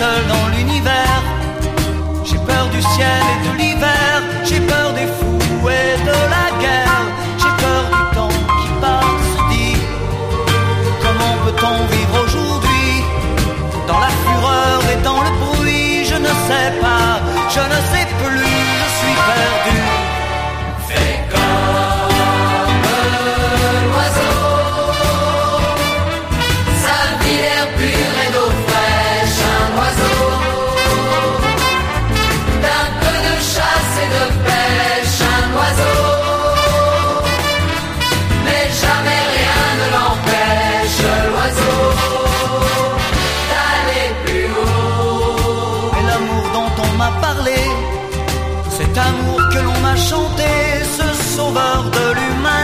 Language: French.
seul dans l'univers. J'ai peur du ciel et de l'hiver. J'ai peur des fous et de la guerre. J'ai peur du temps qui passe, dit. Comment peut-on vivre aujourd'hui dans la fureur et dans le bruit? Je ne sais pas, je ne sais plus, je suis perdu. Fais comme l'oiseau, sa vie l'air pur et d'eau fraîche, un oiseau, d'un peu de chasse et de pêche, un oiseau, mais jamais rien ne l'empêche, l'oiseau, d'aller plus haut. Et l'amour dont on m'a parlé, cet amour que l'on m'a chanté, ce sauveur